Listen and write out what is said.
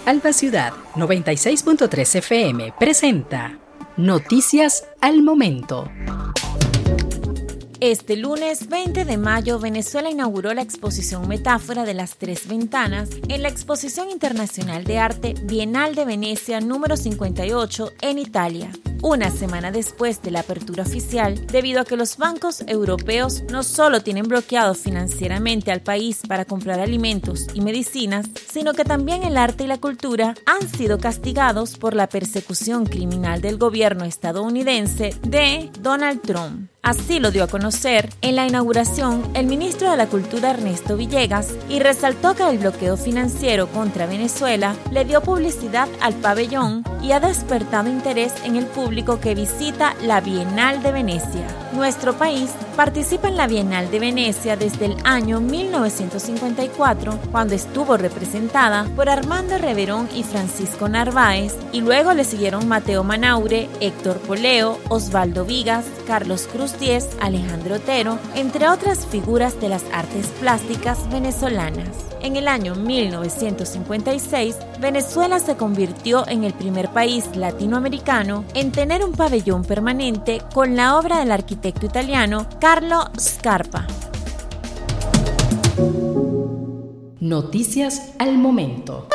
Alba Ciudad 96.3 FM presenta Noticias al Momento. Este lunes 20 de mayo, Venezuela inauguró la exposición Metáfora de las Tres Ventanas en la Exposición Internacional de Arte Bienal de Venecia número 58 en Italia. Una semana después de la apertura oficial, debido a que los bancos europeos no solo tienen bloqueado financieramente al país para comprar alimentos y medicinas, sino que también el arte y la cultura han sido castigados por la persecución criminal del gobierno estadounidense de Donald Trump. Así lo dio a conocer en la inauguración el ministro de la Cultura Ernesto Villegas y resaltó que el bloqueo financiero contra Venezuela le dio publicidad al pabellón y ha despertado interés en el público que visita la Bienal de Venecia. Nuestro país participa en la Bienal de Venecia desde el año 1954, cuando estuvo representada por Armando Reverón y Francisco Narváez, y luego le siguieron Mateo Manaure, Héctor Poleo, Osvaldo Vigas, Carlos Cruz Diez, Alejandro Otero, entre otras figuras de las artes plásticas venezolanas. En el año 1956, Venezuela se convirtió en el primer país latinoamericano en tener un pabellón permanente con la obra del arquitecto italiano Carlo Scarpa. Noticias al Momento.